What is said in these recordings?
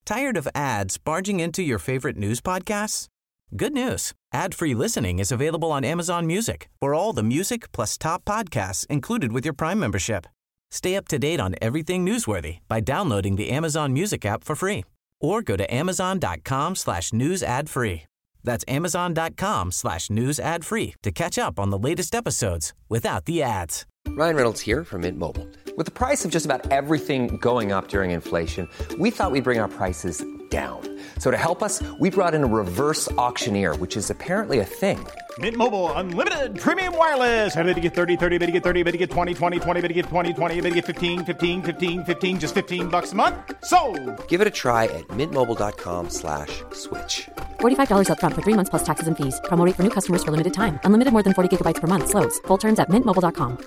Tired of ads barging into your favorite news podcasts? Good news. Ad-free listening is available on Amazon Music for all the music plus top podcasts included with your Prime membership. Stay up to date on everything newsworthy by downloading the Amazon Music app for free or go to amazon.com/news ad free. That's amazon.com/news ad free to catch up on the latest episodes without the ads. Ryan Reynolds here from Mint Mobile. With the price of just about everything going up during inflation, we thought we'd bring our prices down. So to help us, we brought in a reverse auctioneer, which is apparently a thing. Mint Mobile Unlimited Premium Wireless. How to get 30, 30, bit to get 30, bit to get 20, 20, 20, bit to get 20, 20, bit to get 15, 15, 15, 15, just $15 a month? Sold! Give it a try at mintmobile.com/switch. $45 up front for 3 months plus taxes and fees. Promo rate for new customers for limited time. Unlimited more than 40 gigabytes per month. Slows full terms at mintmobile.com.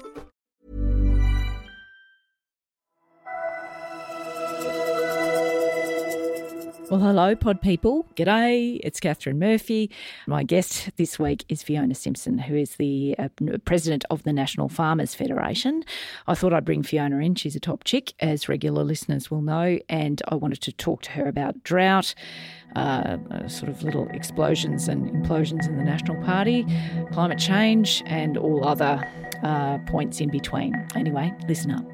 Well, hello, pod people. G'day. It's Catherine Murphy. My guest this week is Fiona Simpson, who is the president of the National Farmers Federation. I thought I'd bring Fiona in. She's a top chick, as regular listeners will know, and I wanted to talk to her about drought, sort of little explosions and implosions in the National Party, climate change, and all other points in between. Anyway, listen up.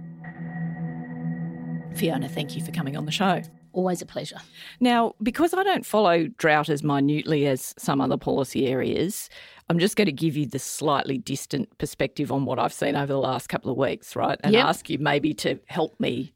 Fiona, thank you for coming on the show. Always a pleasure. Now, because I don't follow drought as minutely as some other policy areas, I'm just going to give you the slightly distant perspective on what I've seen over the last couple of weeks, right? And ask you maybe to help me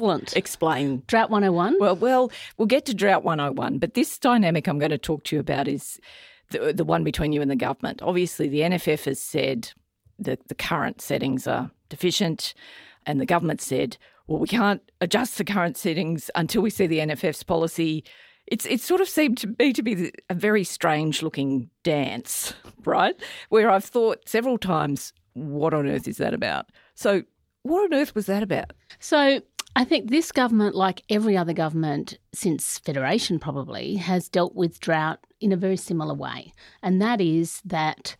explain. Drought 101? Well, we'll get to Drought 101, but this dynamic I'm going to talk to you about is the one between you and the government. Obviously, the NFF has said that the current settings are deficient, and the government said, well, we can't adjust the current settings until we see the NFF's policy. It's sort of seemed to me to be a very strange-looking dance, right, where I've thought several times, what on earth is that about? So what on earth was that about? So I think this government, like every other government since Federation probably, has dealt with drought in a very similar way, and that is that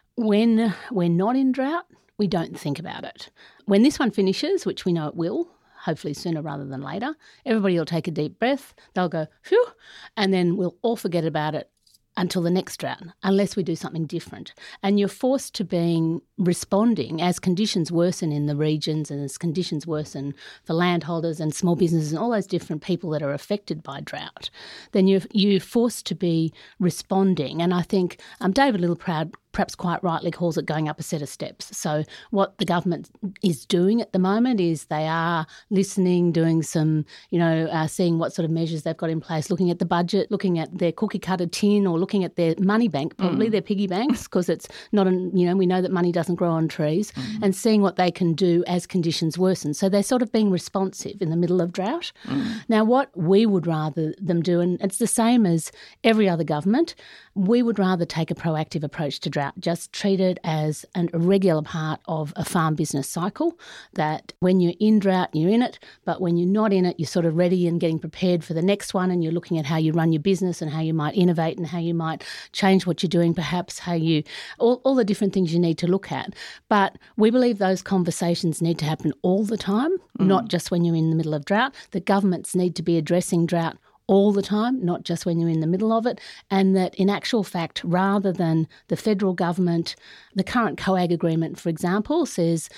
when we're not in drought, we don't think about it. When this one finishes, which we know it will, hopefully sooner rather than later, everybody will take a deep breath, they'll go, phew, and then we'll all forget about it until the next drought, unless we do something different. And you're forced to being responding as conditions worsen in the regions and as conditions worsen for landholders and small businesses and all those different people that are affected by drought, then you're forced to be responding. And I think David Littleproud perhaps quite rightly calls it going up a set of steps. So what the government is doing at the moment is they are listening, doing some, seeing what sort of measures they've got in place, looking at the budget, looking at their cookie cutter tin or looking at their money bank, probably their piggy banks, because it's not, we know that money doesn't grow on trees, and seeing what they can do as conditions worsen. So they're sort of being responsive in the middle of drought. Now, what we would rather them do, and it's the same as every other government, we would rather take a proactive approach to drought, just treat it as a regular part of a farm business cycle, that when you're in drought, you're in it, but when you're not in it, you're sort of ready and getting prepared for the next one, and you're looking at how you run your business and how you might innovate and how you might change what you're doing, perhaps how you, all the different things you need to look at. But we believe those conversations need to happen all the time, not just when you're in the middle of drought. The governments need to be addressing drought all the time, not just when you're in the middle of it, and that in actual fact, rather than the federal government, the current COAG agreement, for example, says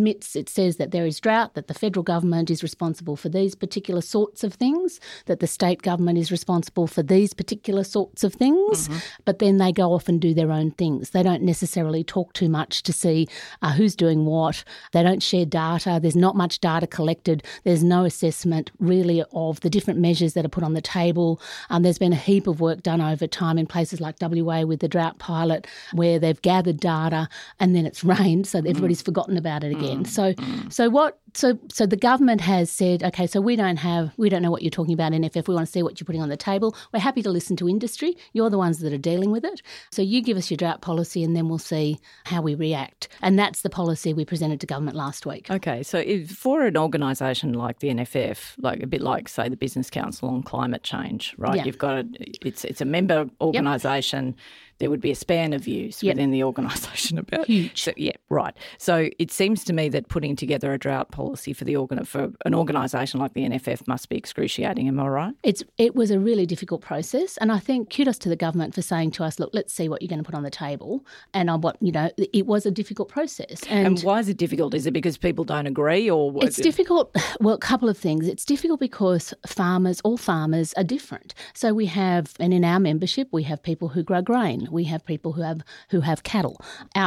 that there is drought, that the federal government is responsible for these particular sorts of things, that the state government is responsible for these particular sorts of things, but then they go off and do their own things. They don't necessarily talk too much to see who's doing what. They don't share data. There's not much data collected. There's no assessment really of the different measures that are put on the table. There's been a heap of work done over time in places like WA with the drought pilot, where they've gathered data and then it's rained, so everybody's forgotten about it again. So the government has said, okay, so we don't know what you're talking about, NFF. We want to see what you're putting on the table. We're happy to listen to industry. You're the ones that are dealing with it. So you give us your drought policy and then we'll see how we react. And that's the policy we presented to government last week. Okay, so for an organisation like the NFF, like a bit like, say, the Business Council on Climate Change, right? Yeah. You've got it's a member organisation. there would be a span of views within the organisation about huge. So, yeah, right. So it seems to me that putting together a drought policy for an organisation like the NFF must be excruciating. Am I right? It was a really difficult process, and I think kudos to the government for saying to us, look, let's see what you're going to put on the table. And it was a difficult process. And why is it difficult? Is it because people don't agree, or it's difficult? Well, a couple of things. It's difficult because all farmers are different. So we have, and in our membership, we have people who grow grain. We have people who have cattle,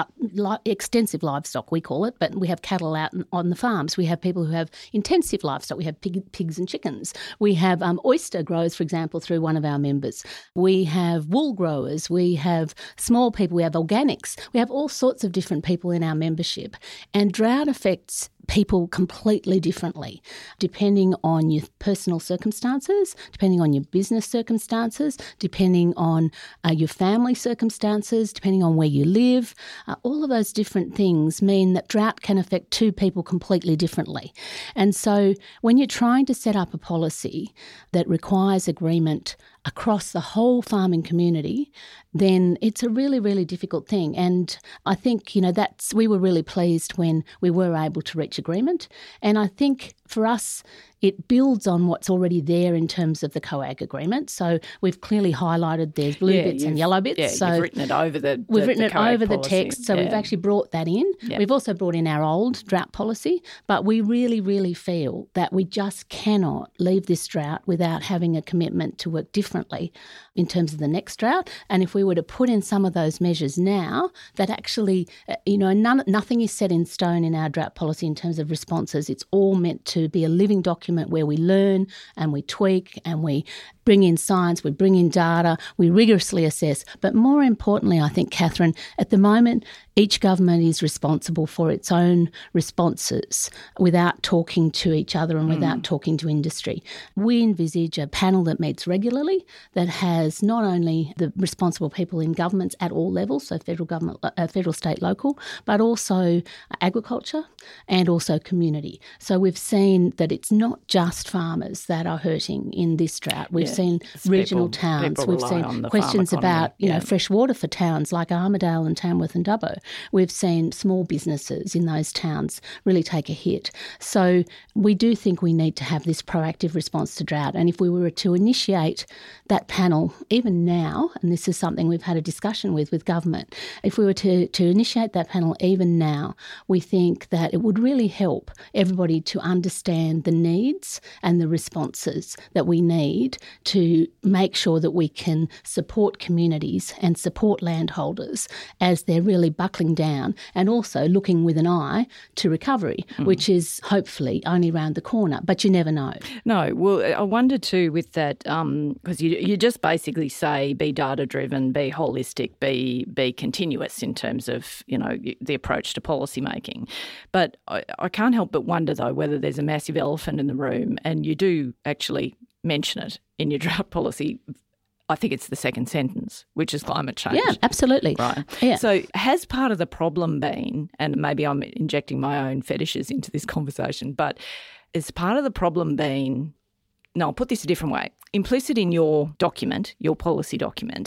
extensive livestock, we call it, but we have cattle out on the farms. We have people who have intensive livestock. We have pigs and chickens. We have oyster growers, for example, through one of our members. We have wool growers. We have small people. We have organics. We have all sorts of different people in our membership. And drought affects people completely differently, depending on your personal circumstances, depending on your business circumstances, depending on your family circumstances, depending on where you live. All of those different things mean that drought can affect two people completely differently. And so when you're trying to set up a policy that requires agreement across the whole farming community, then it's a really, really difficult thing. And I think, we were really pleased when we were able to reach agreement. And I think for us, it builds on what's already there in terms of the COAG agreement. So we've clearly highlighted there's blue bits and yellow bits. Yeah, so you've written it over the We've written it over the policy. text, so we've actually brought that in. Yeah. We've also brought in our old drought policy, but we really, really feel that we just cannot leave this drought without having a commitment to work differently in terms of the next drought. And if we were to put in some of those measures now, that actually, nothing is set in stone in our drought policy in terms of responses. It's all meant to be a living document where we learn and we tweak and we bring in science, we bring in data, we rigorously assess. But more importantly, I think, Catherine, at the moment, each government is responsible for its own responses without talking to each other and without talking to industry. We envisage a panel that meets regularly that has not only the responsible people in governments at all levels, so federal government, federal, state, local, but also agriculture and also community. So we've seen that it's not just farmers that are hurting in this drought. We've seen regional towns. We've seen questions about, fresh water for towns like Armidale and Tamworth and Dubbo. We've seen small businesses in those towns really take a hit. So we do think we need to have this proactive response to drought. And if we were to initiate that panel, even now, and this is something we've had a discussion with government, if we were to initiate that panel even now, we think that it would really help everybody to understand the needs and the responses that we need to make sure that we can support communities and support landholders as they're really buckling down, and also looking with an eye to recovery, which is hopefully only around the corner, but you never know. No, well, I wonder too with that, because you just basically say be data-driven, be holistic, be continuous in terms of, the approach to policy making. But I can't help but wonder, though, whether there's a massive elephant in the room, and you do actually mention it in your drought policy. I think it's the second sentence, which is climate change. Yeah, absolutely. Right. Yeah. So has part of the problem been, and maybe I'm injecting my own fetishes into this conversation, but has part of the problem been, no, I'll put this a different way. Implicit in your document, your policy document,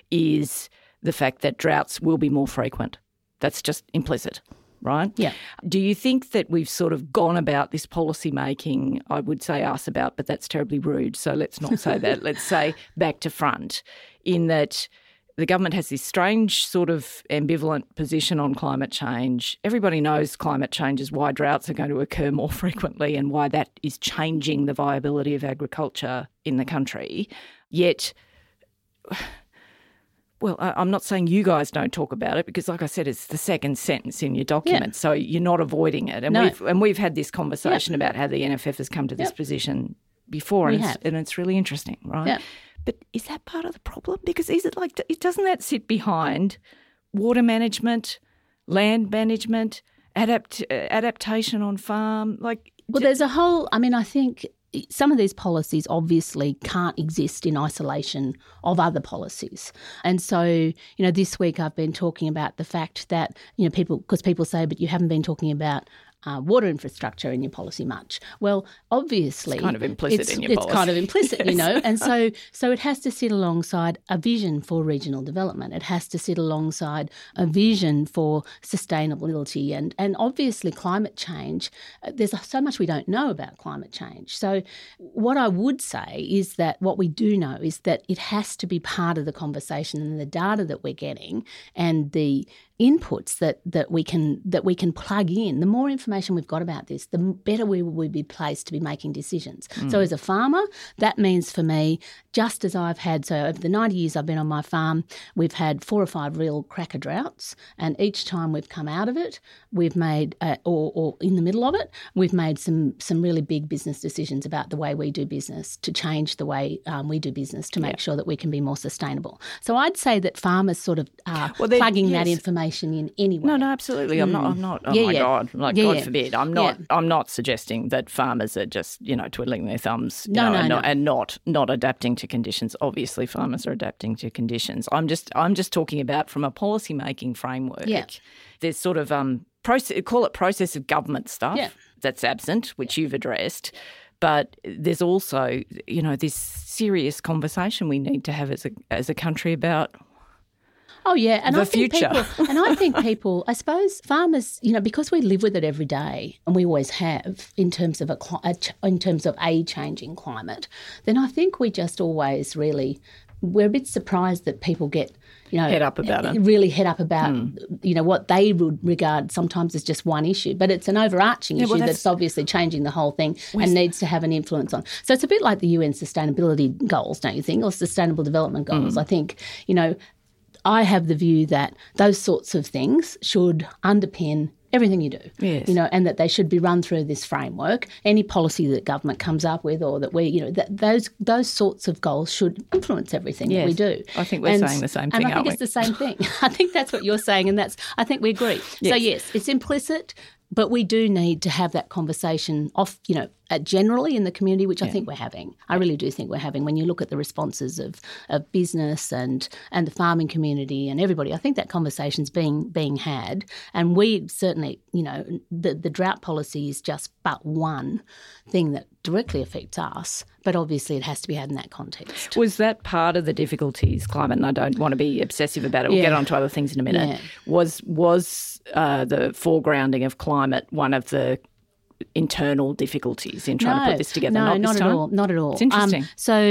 is the fact that droughts will be more frequent. That's just implicit. Right? Yeah. Do you think that we've sort of gone about this policy making, I would say us about, but that's terribly rude, so let's not say that. Let's say back to front, in that the government has this strange sort of ambivalent position on climate change. Everybody knows climate change is why droughts are going to occur more frequently and why that is changing the viability of agriculture in the country. Yet, well, I'm not saying you guys don't talk about it because, like I said, it's the second sentence in your document, so you're not avoiding it. And we've had this conversation about how the NFF has come to this position before, and it's really interesting, right? Yeah. But is that part of the problem? Because is it like, doesn't that sit behind water management, land management, adaptation on farm? Well, there's a whole, I think some of these policies obviously can't exist in isolation of other policies. And so, this week I've been talking about the fact that, people say, but you haven't been talking about water infrastructure in your policy much. Well, obviously, it's kind of implicit in your policy. It's kind of implicit, you know, and so it has to sit alongside a vision for regional development. It has to sit alongside a vision for sustainability and obviously climate change. There's so much we don't know about climate change. So what I would say is that what we do know is that it has to be part of the conversation, and the data that we're getting and the inputs that we can plug in. The more information we've got about this, the better we will be placed to be making decisions. So as a farmer, that means for me, just as I've had, so over the 90 years I've been on my farm, we've had 4 or 5 real cracker droughts, and each time we've come out of it, we've made, or in the middle of it, we've made some really big business decisions about the way we do business, to change the way we do business, to make sure that we can be more sustainable. So I'd say that farmers sort of are plugging that information in anyway. No, absolutely. I'm not. Oh my God! Like God forbid. I'm not. I'm not suggesting that farmers are just twiddling their thumbs. And not adapting to conditions. Obviously, farmers are adapting to conditions. I'm just talking about from a policy making framework. Yeah. There's sort of call it process of government stuff that's absent, which you've addressed. But there's also this serious conversation we need to have as a country about. Oh yeah, and I think people, I suppose farmers, because we live with it every day, and we always have in terms of a changing climate, then I think we just always we're a bit surprised that people get head up about it. Really head up about what they would regard sometimes as just one issue, but it's an overarching issue that's obviously changing the whole thing and needs to have an influence on. So it's a bit like the UN sustainability goals, don't you think, or sustainable development goals? I think I have the view that those sorts of things should underpin everything you do, and that they should be run through this framework. Any policy that government comes up with, or that we, those sorts of goals should influence everything that we do. I think we're saying the same thing, and I think it's the same thing. I think that's what you're saying, and I think we agree. Yes. So yes, it's implicit, but we do need to have that conversation generally in the community, which I think we're having. I really do think we're having. When you look at the responses of business and the farming community and everybody, I think that conversation's being had. And we certainly, the drought policy is just but one thing that directly affects us, but obviously it has to be had in that context. Was that part of the difficulties, climate, and I don't want to be obsessive about it, we'll get on to other things in a minute, was the foregrounding of climate one of the internal difficulties in trying to put this together? No, not at all. It's interesting.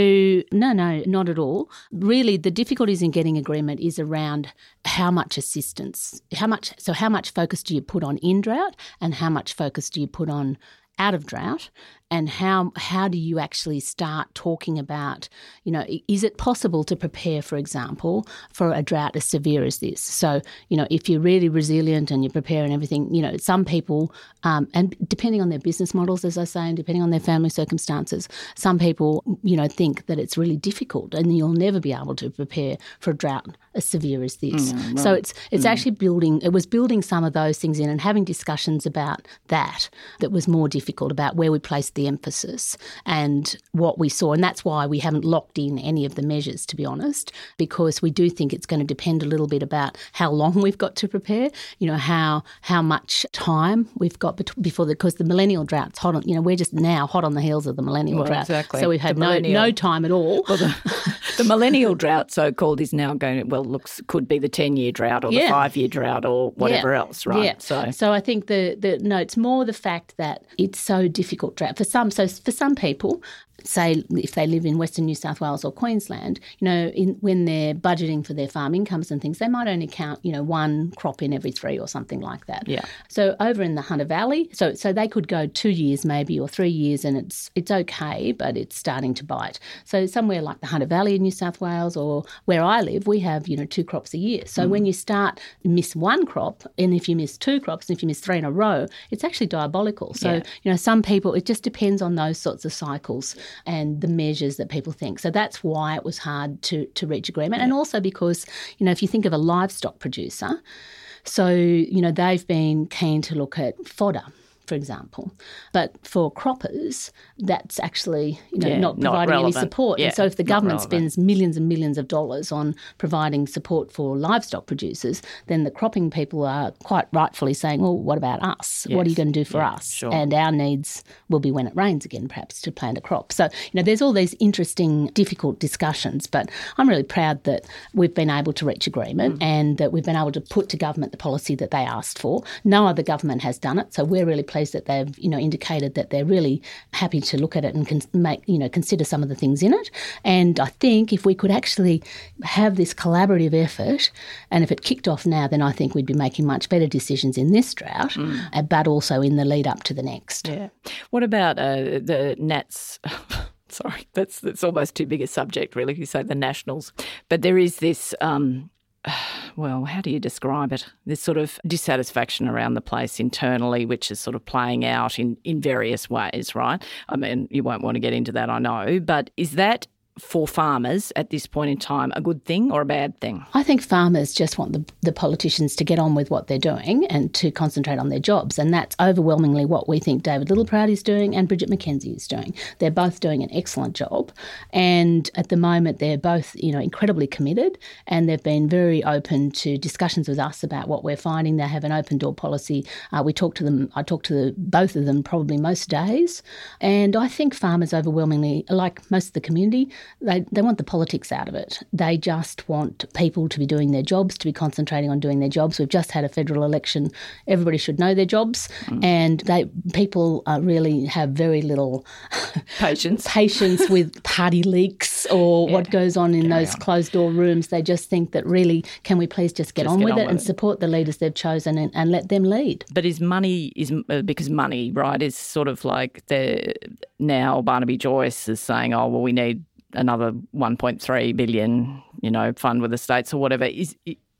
Not at all. Really, the difficulties in getting agreement is around how much assistance, how much focus do you put on in drought, and how much focus do you put on out of drought, and how do you actually start talking about, is it possible to prepare, for example, for a drought as severe as this? So, if you're really resilient and you prepare and everything, some people, and depending on their business models, as I say, and depending on their family circumstances, some people, think that it's really difficult and you'll never be able to prepare for a drought as severe as this. Right. So it's actually building some of those things in and having discussions about that was more difficult, about where we placed the emphasis and what we saw. And that's why we haven't locked in any of the measures, to be honest, because we do think it's going to depend a little bit about how long we've got to prepare, how much time we've got because the millennial drought's hot on, we're just now hot on the heels of the millennial drought. Exactly. So we've had no time at all. Well, the millennial drought, so-called, is now going, could be the 10-year drought or the 5-year drought or whatever else, right? Yeah. So I think it's more the fact that it's so difficult drought. For some people, say if they live in Western New South Wales or Queensland, when they're budgeting for their farm incomes and things, they might only count, one crop in every 3 or something like that. Yeah. So over in the Hunter Valley, so they could go 2 years maybe or 3 years and it's okay, but it's starting to bite. So somewhere like the Hunter Valley in New South Wales or where I live, we have, 2 crops a year. So when you miss one crop, and if you miss 2 crops, and if you miss 3 in a row, it's actually diabolical. So, some people, it just depends on those sorts of cycles and the measures that people think. So that's why it was hard to reach agreement. And also because, if you think of a livestock producer, so, they've been keen to look at fodder for example. But for croppers, that's actually not providing not any support. Yeah, and so if the government relevant. spends millions and millions of dollars on providing support for livestock producers, then the cropping people are quite rightfully saying, well, what about us? What are you going to do for us? Sure. And our needs will be when it rains again, perhaps, to plant a crop. So, there's all these interesting, difficult discussions, but I'm really proud that we've been able to reach agreement and that we've been able to put to government the policy that they asked for. No other government has done it, so we're really pleased that they've, indicated that they're really happy to look at it and consider some of the things in it. And I think if we could actually have this collaborative effort, and if it kicked off now, then I think we'd be making much better decisions in this drought, but also in the lead up to the next. Yeah. What about the Nats? Sorry, that's almost too big a subject, really. You say the Nationals, but there is this. Well, how do you describe it? This sort of dissatisfaction around the place internally, which is sort of playing out in various ways, right? I mean, you won't want to get into that, I know, but is that for farmers at this point in time a good thing or a bad thing? I think farmers just want the politicians to get on with what they're doing and to concentrate on their jobs, and that's overwhelmingly what we think David Littleproud is doing and Bridget McKenzie is doing. They're both doing an excellent job, and at the moment they're both incredibly committed, and they've been very open to discussions with us about what we're finding. They have an open door policy. We talk to them. I talk to both of them probably most days, and I think farmers overwhelmingly, like most of the community, they want the politics out of it. They just want people to be doing their jobs, to be concentrating on doing their jobs. We've just had a federal election. Everybody should know their jobs, and people really have very little patience with party leaks or what goes on in those closed-door rooms. They just think that really, can we please just get on with it and support the leaders they've chosen and let them lead. But because money, right, is sort of like now Barnaby Joyce is saying, oh, well, we need another 1.3 billion, fund with the states or whatever. Is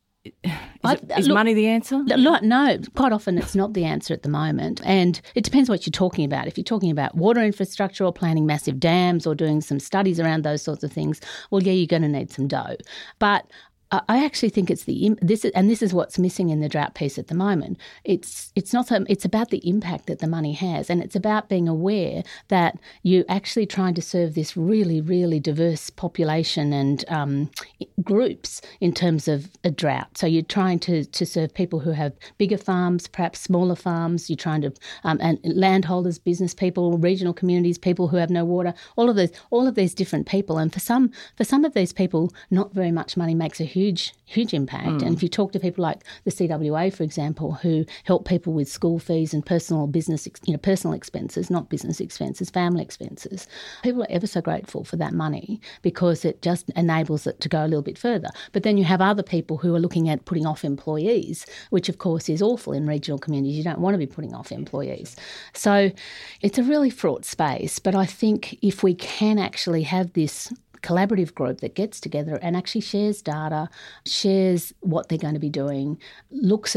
money the answer? No, quite often it's not the answer at the moment. And it depends what you're talking about. If you're talking about water infrastructure or planning massive dams or doing some studies around those sorts of things, well, yeah, you're going to need some dough. But I actually think this is what's missing in the drought piece at the moment. It's about the impact that the money has, and it's about being aware that you're actually trying to serve this really, really diverse population and groups in terms of a drought. So you're trying to serve people who have bigger farms, perhaps smaller farms. You're trying to and landholders, business people, regional communities, people who have no water. All of these different people, and for some of these people, not very much money makes a huge impact. And if you talk to people like the CWA, for example, who help people with school fees and personal expenses, not business expenses, family expenses, people are ever so grateful for that money because it just enables it to go a little bit further. But then you have other people who are looking at putting off employees, which of course is awful in regional communities. You don't want to be putting off employees. So it's a really fraught space. But I think if we can actually have this collaborative group that gets together and actually shares data, shares what they're going to be doing, looks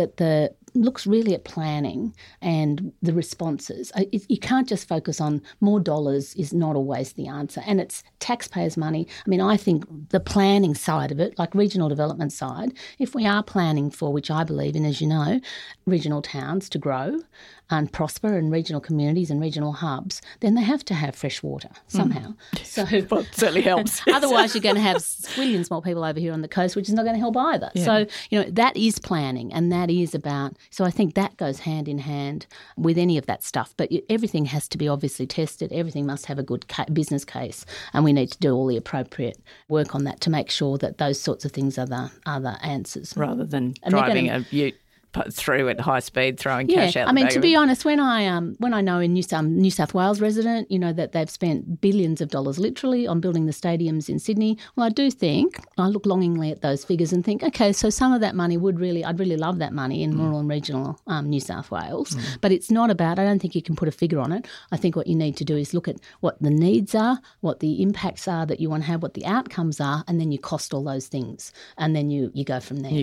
really at planning and the responses. You can't just focus on more dollars is not always the answer. And it's taxpayers' money. I mean, I think the planning side of it, like regional development side, if we are planning for, which I believe in, as you know, regional towns to grow and prosper and regional communities and regional hubs, then they have to have fresh water somehow. So well, it certainly helps. Otherwise, you're going to have millions more people over here on the coast, which is not going to help either. Yeah. So, that is planning, and that is about. So I think that goes hand in hand with any of that stuff. But everything has to be obviously tested. Everything must have a good business case, and we need to do all the appropriate work on that to make sure that those sorts of things are the answers. Rather than driving a ute through at high speed, throwing cash out. I mean, to be honest, when I know in New South Wales resident, that they've spent billions of dollars literally on building the stadiums in Sydney. Well, I do think I look longingly at those figures and think, okay, so some of that money I'd really love that money in rural and regional New South Wales. But it's not about. I don't think you can put a figure on it. I think what you need to do is look at what the needs are, what the impacts are that you want to have, what the outcomes are, and then you cost all those things, and then you go from there.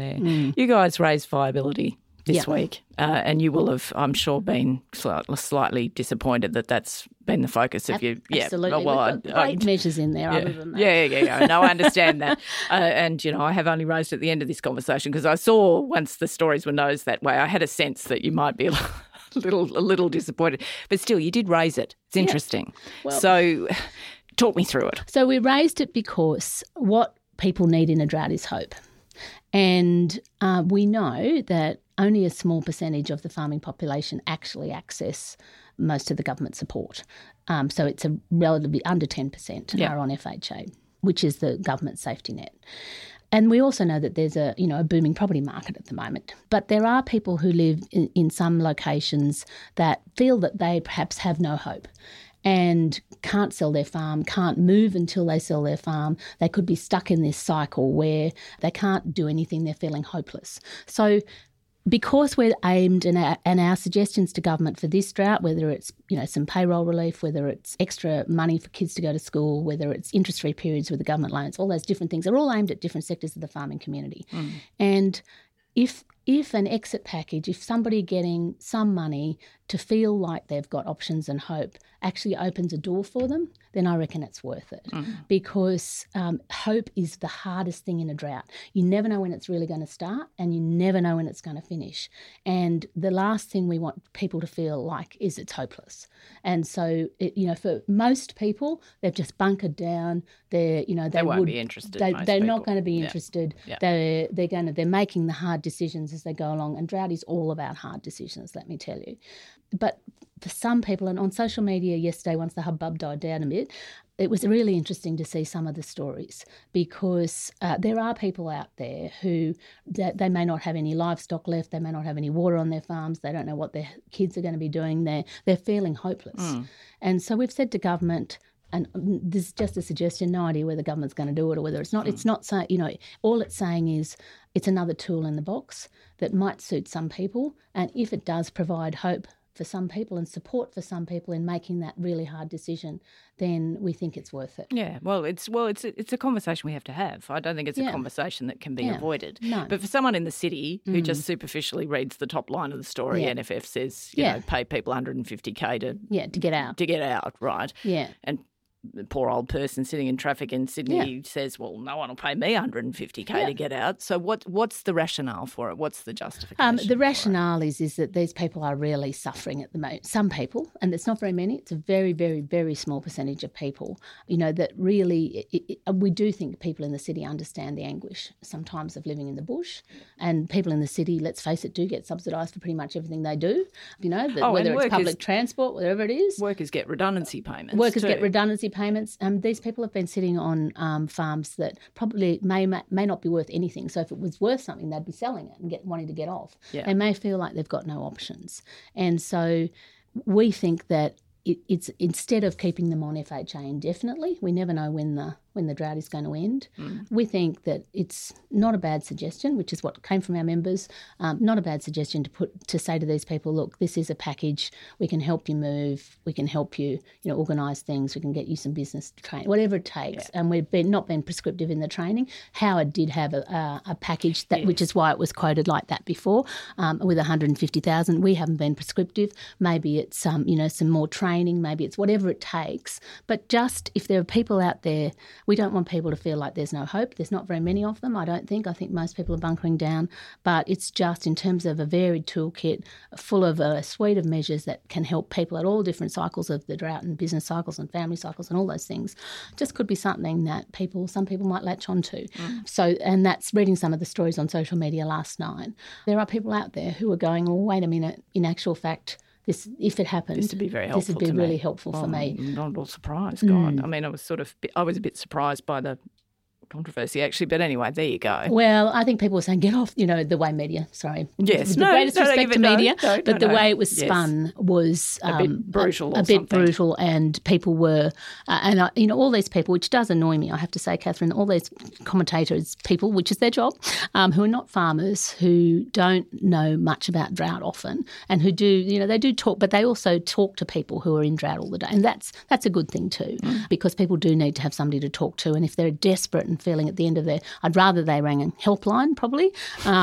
You guys raise viability this week, and you will have, I'm sure, been slightly disappointed that that's been the focus of you. Absolutely. Well, great measures in there other than that. Yeah. No, I understand that. And, I have only raised at the end of this conversation because I saw once the stories were nosed that way, I had a sense that you might be a little disappointed. But still, you did raise it. It's interesting. Well, so talk me through it. So we raised it because what people need in a drought is hope. And we know that only a small percentage of the farming population actually access most of the government support. So it's a relatively under 10% are on FHA, which is the government safety net. And we also know that there's a booming property market at the moment. But there are people who live in some locations that feel that they perhaps have no hope and can't sell their farm, can't move until they sell their farm. They could be stuck in this cycle where they can't do anything, they're feeling hopeless. So because we're aimed and our suggestions to government for this drought, whether it's some payroll relief, whether it's extra money for kids to go to school, whether it's interest-free periods with the government loans, all those different things are all aimed at different sectors of the farming community. And if an exit package, if somebody getting some money to feel like they've got options and hope actually opens a door for them, then I reckon it's worth it. Because hope is the hardest thing in a drought. You never know when it's really going to start and you never know when it's going to finish. And the last thing we want people to feel like is it's hopeless. And so, for most people, they've just bunkered down. They won't be interested. They're not going to be interested. Yeah. They're making the hard decisions as they go along. And drought is all about hard decisions, let me tell you. But for some people, and on social media yesterday, once the hubbub died down a bit, it was really interesting to see some of the stories because there are people out there who they may not have any livestock left, they may not have any water on their farms, they don't know what their kids are going to be doing there. They're feeling hopeless. And so we've said to government, and this is just a suggestion, no idea whether the government's going to do it or whether it's not. It's not saying, all it's saying is it's another tool in the box that might suit some people. And if it does provide hope for some people and support for some people in making that really hard decision, then we think it's worth it. Yeah, well, it's a conversation we have to have. I don't think it's a conversation that can be avoided. No. But for someone in the city who just superficially reads the top line of the story, NFF says, pay people $150K to get out. To get out, right? Yeah. And the poor old person sitting in traffic in Sydney says, well, no one will pay me $150K to get out. So what's the rationale for it? What's the justification? The rationale is that these people are really suffering at the moment. Some people, and it's not very many, it's a very, very, very small percentage of people, that really, we do think people in the city understand the anguish sometimes of living in the bush. And people in the city, let's face it, do get subsidised for pretty much everything they do, whether it's public transport, whatever it is. Workers get redundancy payments. Get redundancy payments. These people have been sitting on farms that probably may not be worth anything. So if it was worth something, they'd be selling it and wanting to get off. Yeah. They may feel like they've got no options. And so we think that it's instead of keeping them on FHA indefinitely, we never know when the drought is going to end. We think that it's not a bad suggestion, which is what came from our members, not a bad suggestion to say to these people, look, this is a package, we can help you move, we can help you, organise things, we can get you some business training, whatever it takes. Yeah. And we've not been prescriptive in the training. Howard did have a package, which is why it was quoted like that before, with $150,000. We haven't been prescriptive. Maybe it's some more training, maybe it's whatever it takes. But just if there are people out there, we don't want people to feel like there's no hope. There's not very many of them, I don't think. I think most people are bunkering down. But it's just in terms of a varied toolkit full of a suite of measures that can help people at all different cycles of the drought and business cycles and family cycles and all those things. Just could be something that some people might latch onto. So, and that's reading some of the stories on social media last night. There are people out there who are going, well, wait a minute, in actual fact, if it happened, this would be very helpful. This would be really helpful for me. I'm not at all surprised. God, I mean, I was a bit surprised by the controversy, actually. But anyway, there you go. Well, I think people were saying, get off, the way media, sorry. Yes. With the greatest respect to media. But the way it was spun was a bit brutal a bit brutal, and people were, all these people, which does annoy me, I have to say, Catherine, all these commentators, people, which is their job, who are not farmers, who don't know much about drought often, and who do, they do talk, but they also talk to people who are in drought all the day. And that's a good thing too, because people do need to have somebody to talk to. And if they're desperate and feeling at the end of I'd rather they rang a helpline probably,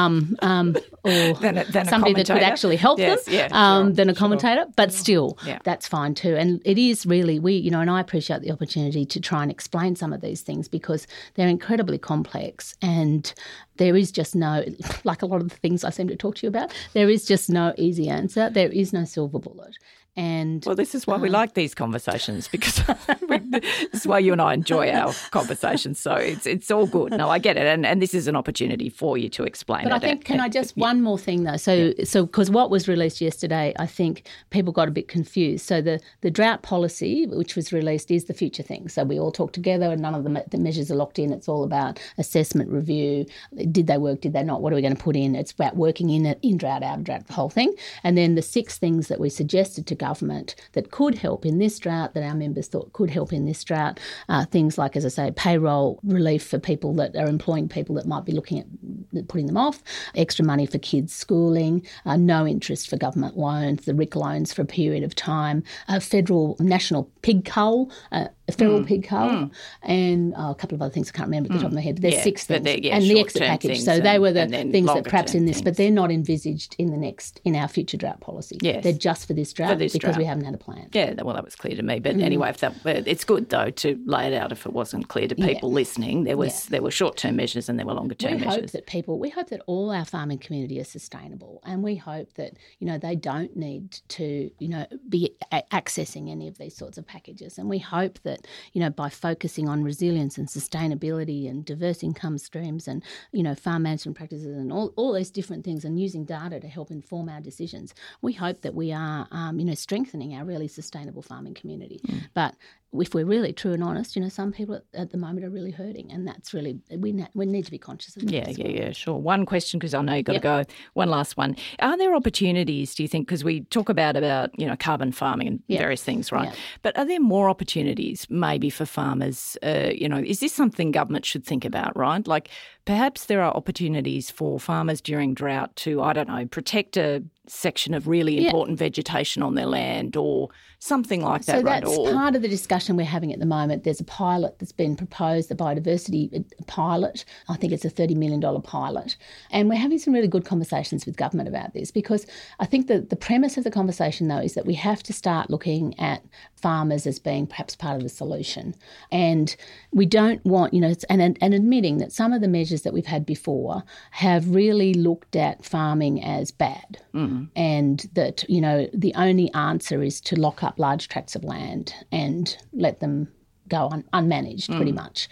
or than somebody that could actually help them than a commentator. But still, that's fine too. And it is really, and I appreciate the opportunity to try and explain some of these things because they're incredibly complex, and there is just no, like a lot of the things I seem to talk to you about, there is just no easy answer. There is no silver bullet. And well, this is why we like these conversations, because this is why you and I enjoy our conversations. So it's all good. No, I get it, and this is an opportunity for you to explain. But I think, one more thing though? So because what was released yesterday, I think people got a bit confused. So the drought policy, which was released, is the future thing. So we all talk together, and none of the measures are locked in. It's all about assessment, review. Did they work? Did they not? What are we going to put in? It's about working in drought, out of drought, the whole thing. And then the 6 things that we suggested to government that could help in this drought, that our members thought could help in this drought, things like, as I say, payroll relief for people that are employing people that might be looking at putting them off, extra money for kids' schooling, no interest for government loans, the RIC loans for a period of time, federal national pig cull, feral pig cull, and a couple of other things I can't remember at the top of my head. There's 6 things, and the exit package. So they were the things that perhaps in this, but they're not envisaged in our future drought policy. Yes. They're just for this drought because we haven't had a plan. Yeah, well, that was clear to me. But anyway, it's good though to lay it out if it wasn't clear to people listening. There were short-term measures and there were longer-term measures. We hope that all our farming community is sustainable, and we hope that they don't need to be accessing any of these sorts of packages, and we hope that by focusing on resilience and sustainability and diverse income streams and farm management practices and all these different things, and using data to help inform our decisions, we hope that we are strengthening our really sustainable farming community. But if we're really true and honest, some people at the moment are really hurting, and that's really we need to be conscious of that. Yeah, sure. One question, because I know you've got to go. One last one. Are there opportunities, do you think, because we talk about carbon farming and various things, right? Yeah. But are there more opportunities maybe for farmers? Is this something government should think about, right? Like perhaps there are opportunities for farmers during drought to, I don't know, protect a section of really important vegetation on their land or something like that. So that's part of the discussion we're having at the moment. There's a pilot that's been proposed, the biodiversity pilot. I think it's a $30 million pilot. And we're having some really good conversations with government about this, because I think that the premise of the conversation, though, is that we have to start looking at farmers as being perhaps part of the solution. And we don't want, and admitting that some of the measures that we've had before have really looked at farming as bad. And that, the only answer is to lock up large tracts of land and let them go unmanaged pretty much.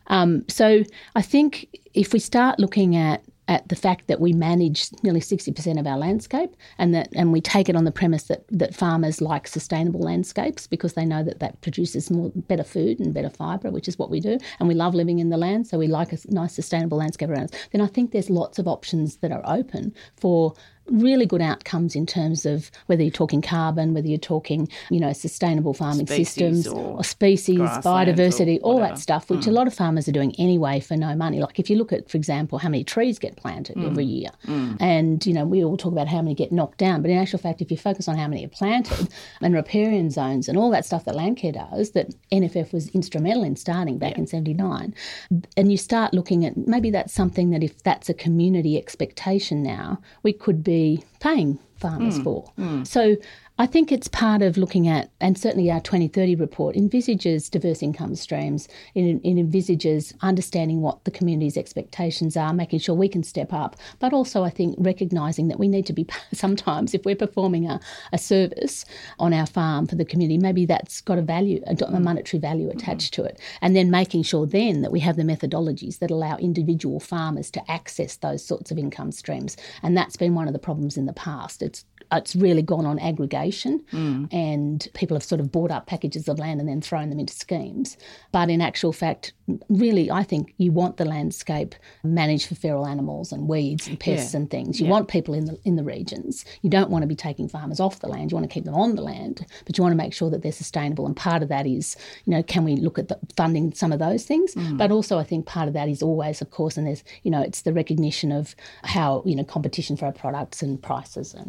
So I think if we start looking at the fact that we manage nearly 60% of our landscape, and we take it on the premise that farmers like sustainable landscapes because they know that produces better food and better fibre, which is what we do, and we love living in the land, so we like a nice sustainable landscape around us, then I think there's lots of options that are open for really good outcomes in terms of whether you're talking carbon, whether you're talking, sustainable farming systems or species, biodiversity, all that stuff, which a lot of farmers are doing anyway for no money. Like if you look at, for example, how many trees get planted every year, and, we all talk about how many get knocked down, but in actual fact, if you focus on how many are planted and riparian zones and all that stuff that Landcare does, that NFF was instrumental in starting back in 79, and you start looking at maybe that's something that if that's a community expectation now, we could be paying farmers for. So I think it's part of looking at, and certainly our 2030 report envisages diverse income streams, it envisages understanding what the community's expectations are, making sure we can step up, but also I think recognising that we need to be, sometimes if we're performing a service on our farm for the community, maybe that's got a value, a monetary value attached to it, and then making sure then that we have the methodologies that allow individual farmers to access those sorts of income streams. And that's been one of the problems in the past. It's really gone on aggregation, and people have sort of bought up packages of land and then thrown them into schemes. But in actual fact, really, I think you want the landscape managed for feral animals and weeds and pests and things. You want people in the regions. You don't want to be taking farmers off the land. You want to keep them on the land, but you want to make sure that they're sustainable. And part of that is, can we look at funding some of those things? But also I think part of that is always, of course, and there's, it's the recognition of how, competition for our products and prices and,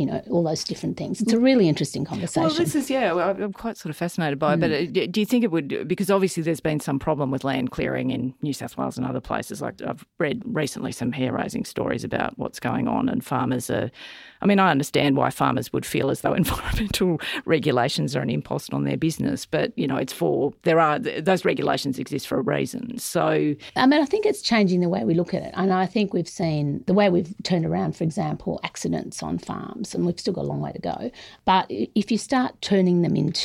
all those different things. It's a really interesting conversation. Well, this is, I'm quite sort of fascinated by it. But do you think it would, because obviously there's been some problem with land clearing in New South Wales and other places. Like I've read recently some hair-raising stories about what's going on, and farmers are, I understand why farmers would feel as though environmental regulations are an impost on their business, but, those regulations exist for a reason. So, I think it's changing the way we look at it. And I think we've seen the way we've turned around, for example, accidents on farms, and we've still got a long way to go. But if you start treating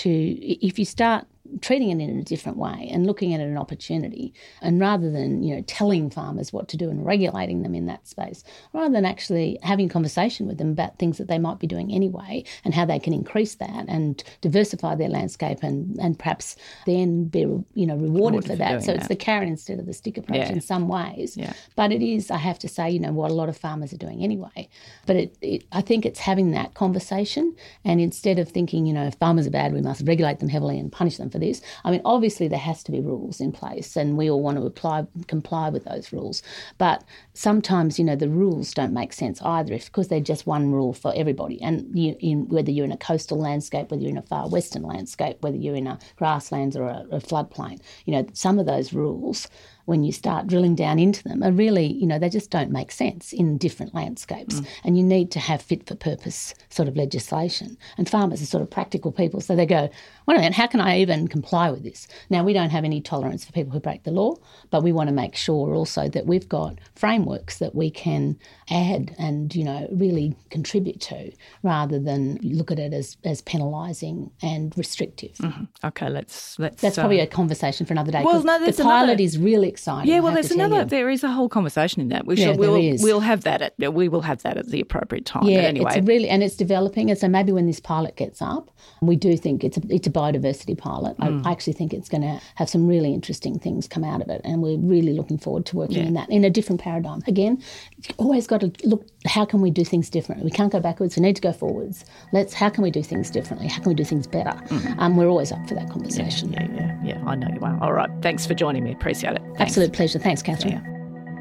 it in a different way and looking at it as an opportunity, and rather than, telling farmers what to do and regulating them in that space, rather than actually having a conversation with them about things that they might be doing anyway and how they can increase that and diversify their landscape and perhaps then be, rewarded for that. So it's the carrot instead of the stick approach in some ways. Yeah. But it is, I have to say, what a lot of farmers are doing anyway. But I think it's having that conversation, and instead of thinking, if farmers are bad, we must regulate them heavily and punish them for this. Obviously there has to be rules in place, and we all want to comply with those rules. But sometimes, the rules don't make sense either, because they're just one rule for everybody. And whether you're in a coastal landscape, whether you're in a far western landscape, whether you're in a grasslands or a floodplain, some of those rules, when you start drilling down into them, are really, they just don't make sense in different landscapes. And you need to have fit-for-purpose sort of legislation. And farmers are sort of practical people, so they go, wait a minute, how can I even comply with this? Now, we don't have any tolerance for people who break the law, but we want to make sure also that we've got frameworks that we can add and, really contribute to, rather than look at it as penalising and restrictive. Mm-hmm. Okay, let's. That's probably a conversation for another day. Well, no, the pilot is really exciting. Yeah, well, there is a whole conversation in that. We'll have that at the appropriate time. Yeah, but anyway, it's really, and it's developing. And so maybe when this pilot gets up, we do think it's a biodiversity pilot. I actually think it's going to have some really interesting things come out of it, and we're really looking forward to working in that in a different paradigm. Again, you've always got to look, how can we do things differently? We can't go backwards. We need to go forwards. How can we do things differently? How can we do things better? We're always up for that conversation. Yeah, I know you are. All right, thanks for joining me. Appreciate it. Thanks. Absolute pleasure. Thanks, Catherine. Yeah.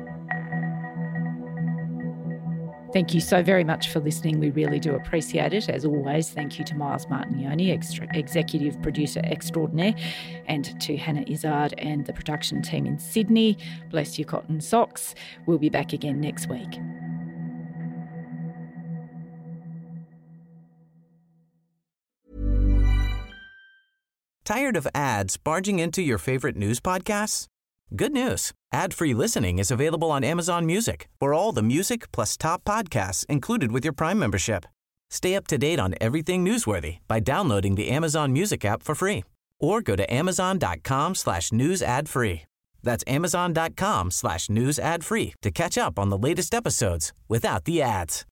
Thank you so very much for listening. We really do appreciate it. As always, thank you to Miles Martignoni, executive producer extraordinaire, and to Hannah Izzard and the production team in Sydney. Bless your cotton socks. We'll be back again next week. Tired of ads barging into your favorite news podcasts? Good news. Ad-free listening is available on Amazon Music for all the music plus top podcasts included with your Prime membership. Stay up to date on everything newsworthy by downloading the Amazon Music app for free, or go to amazon.com/news ad free. That's amazon.com/news ad free to catch up on the latest episodes without the ads.